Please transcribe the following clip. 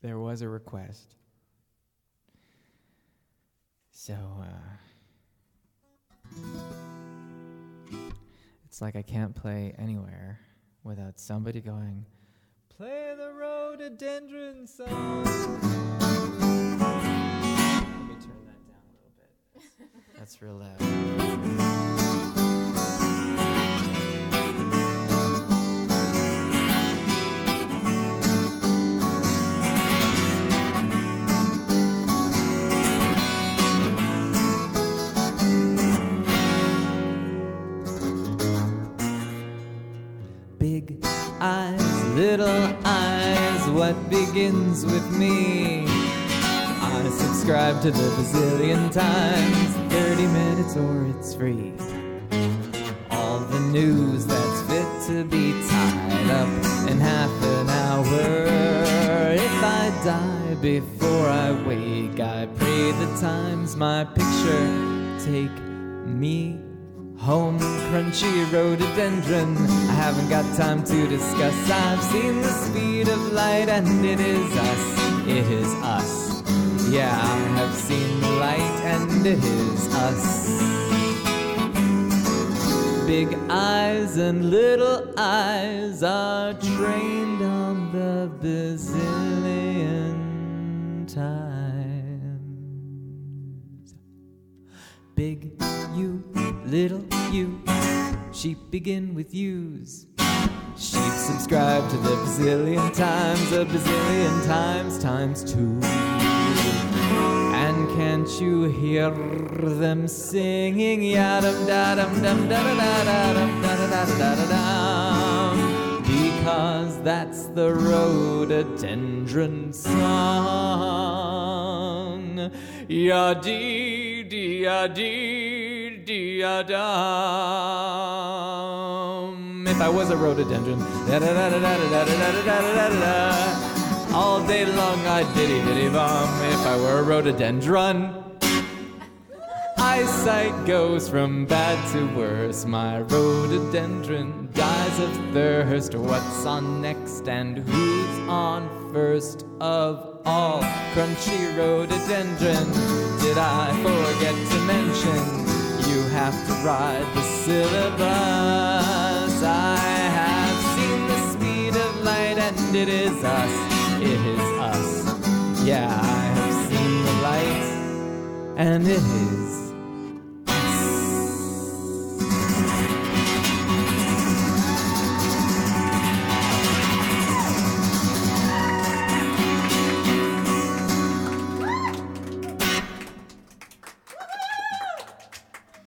there was a request. So, it's like I can't play anywhere without somebody going, play the rhododendron song. Let me turn that down a little bit. That's real loud. Big eyes, little eyes, what begins with me? I subscribe to the bazillion times, 30 minutes or it's free. All the news that's fit to be tied up in half an hour. If I die before I wake, I pray the times my picture take me home. Crunchy rhododendron, I haven't got time to discuss. I've seen the speed of light and it is us, it is us. Yeah, I have seen the light and it is us. Big eyes and little eyes are trained on the bazillion times. Big you, little you, sheep begin with U's. Sheep subscribe to the bazillion times, a bazillion times times two. And can't you hear them singing yadam dadam dum da da da da dum da da da da da dum? Because that's the rhododendron song. Ya dee dee ya dee dee ya dum. If I was a rhododendron, da da da da da da da da da da da. All day long I'd diddy-diddy-bum if I were a rhododendron. Eyesight goes from bad to worse. My rhododendron dies of thirst. What's on next and who's on first of all? Crunchy rhododendron. Did I forget to mention you have to ride the syllabus? I have seen the speed of light and it is us. It is us. Yeah, I have seen the light, and it is